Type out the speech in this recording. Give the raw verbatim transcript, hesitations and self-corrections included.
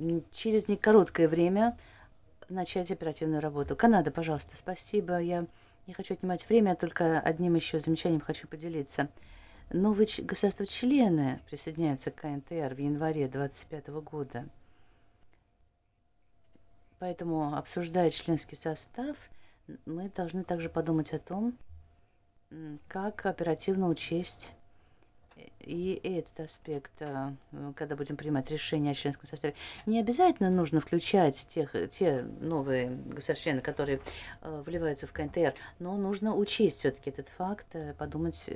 через некороткое время начать оперативную работу. Канада, пожалуйста, спасибо. Я не хочу отнимать время, только одним еще замечанием хочу поделиться. Новые государства-члены присоединяются к КНТР в январе двадцать пятого года. Поэтому, обсуждая членский состав, мы должны также подумать о том, как оперативно учесть и этот аспект, когда будем принимать решение о членском составе. Не обязательно нужно включать тех, те новые государства-члены, которые вливаются в КНТР, но нужно учесть все-таки этот факт, подумать